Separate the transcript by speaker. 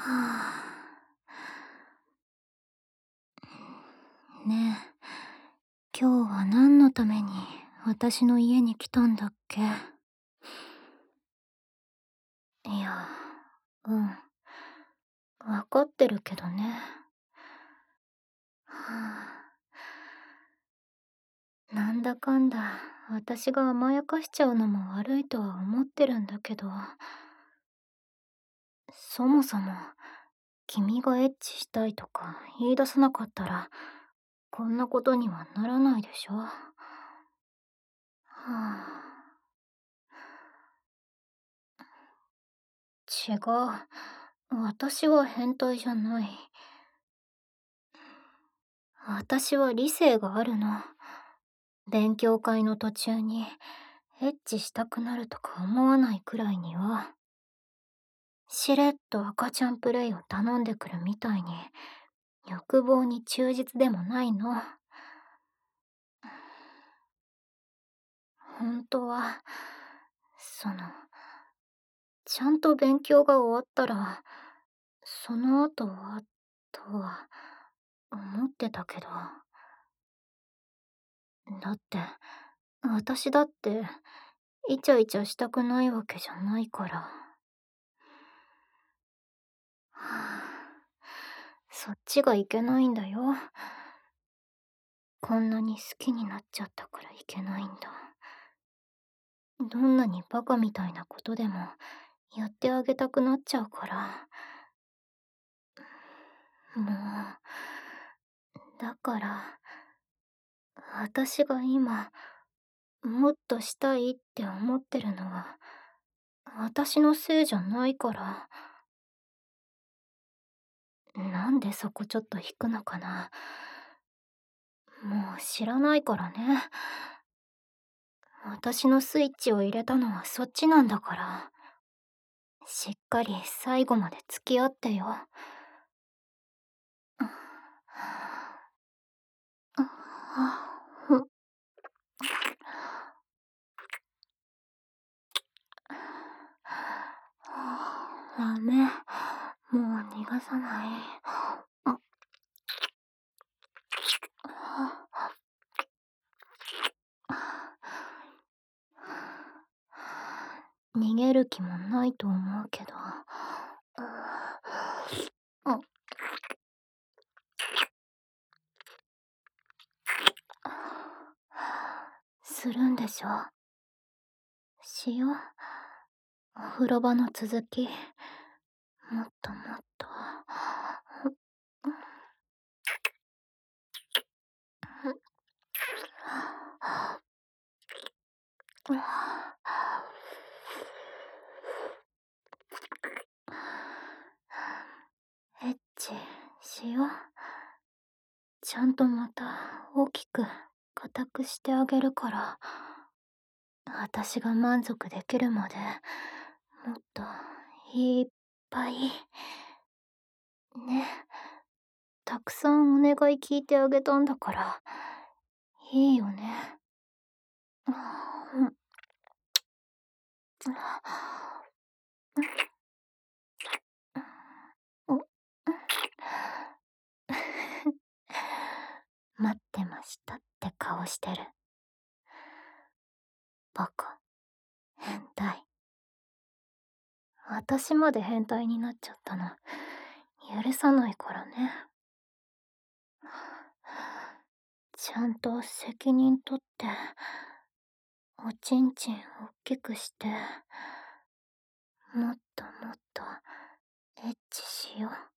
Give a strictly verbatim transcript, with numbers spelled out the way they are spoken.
Speaker 1: はあ。ねえ、今日は何のために私の家に来たんだっけ？いや、うん。わかってるけどね。はあ。なんだかんだ、私が甘やかしちゃうのも悪いとは思ってるんだけど、そもそも、君がエッチしたいとか言い出さなかったら、こんなことにはならないでしょ。はあ。違う。私は変態じゃない。私は理性があるの。勉強会の途中にエッチしたくなるとか思わないくらいには、しれっと赤ちゃんプレイを頼んでくるみたいに欲望に忠実でもないの。本当は、その、ちゃんと勉強が終わったら、その後は、とは思ってたけど。だって、私だって、イチャイチャしたくないわけじゃないから。はあ、そっちがいけないんだよ。こんなに好きになっちゃったからいけないんだ。どんなにバカみたいなことでもやってあげたくなっちゃうから。もう、だから、私が今、もっとしたいって思ってるのは、私のせいじゃないから。なんでそこちょっと引くのかな。もう知らないからね。私のスイッチを入れたのはそっちなんだから。しっかり最後まで付き合ってよ。ダメ。もう逃がさない。逃げる気もないと思うけど。するんでしょ？しよう。お風呂場の続き。もっともっと。エッチしよう。ちゃんとまた大きく硬くしてあげるから、私が満足できるまでもっといっぱいね。たくさんお願い聞いてあげたんだからいいよね。待ってましたって顔してる。バカ。変態。私まで変態になっちゃったの許さないからね。ちゃんと責任取っておちんちんおっきくしてもっともっとエッチしよう。